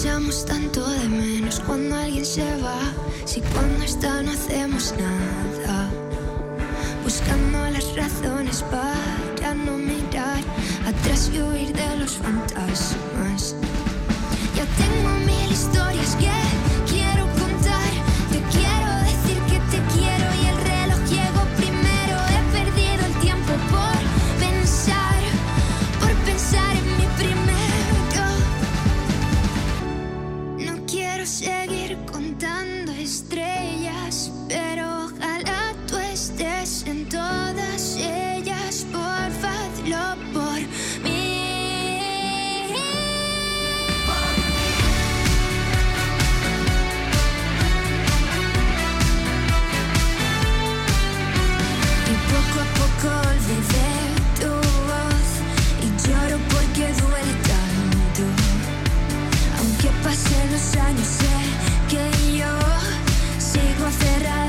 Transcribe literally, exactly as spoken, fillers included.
echamos tanto de menos cuando alguien se va. Si cuando está no hacemos nada, buscando las razones para no mirar atrás y huir de los fantasmas. Ya tengo mil historias que quiero contar. Te quiero decir que te quiero y el reloj llegó primero. He perdido el tiempo por pensar, por pensar en mi primero. No quiero seguir contando estrellas, pero ojalá tú estés en todas ellas. Porfa, hazlo por mí. Y poco a poco olvidé tu voz y lloro porque duele tanto. Aunque pasen los años, sé que yo sigo aferrada